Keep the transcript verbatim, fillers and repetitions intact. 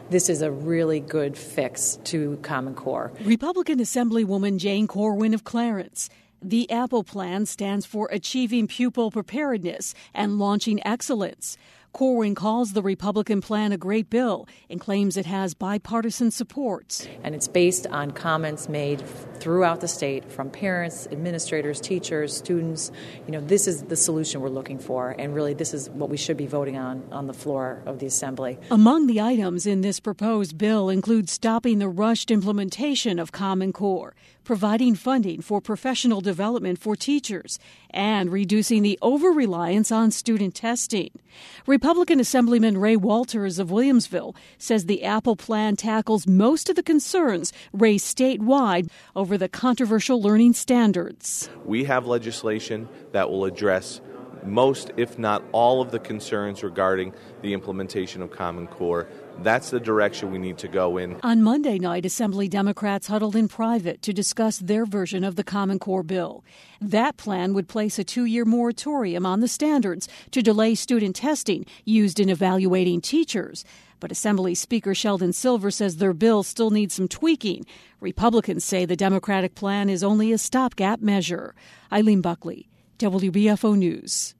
this is a really good fix to Common Core. Republican Assemblywoman Jane Corwin of Clarence. The Apple Plan stands for Achieving Pupil Preparedness and Launching Excellence. Corwin calls the Republican plan a great bill and claims it has bipartisan support. And it's based on comments made throughout the state from parents, administrators, teachers, students. You know, this is the solution we're looking for, and really this is what we should be voting on on the floor of the Assembly. Among the items in this proposed bill include stopping the rushed implementation of Common Core, providing funding for professional development for teachers, and reducing the over-reliance on student testing. Republican Assemblyman Ray Walters of Williamsville says the Apple Plan tackles most of the concerns raised statewide over the controversial learning standards. We have legislation that will address most, if not all, of the concerns regarding the implementation of Common Core. That's the direction we need to go in. On Monday night, Assembly Democrats huddled in private to discuss their version of the Common Core bill. That plan would place a two-year moratorium on the standards to delay student testing used in evaluating teachers. But Assembly Speaker Sheldon Silver says their bill still needs some tweaking. Republicans say the Democratic plan is only a stopgap measure. Eileen Buckley, W B F O News.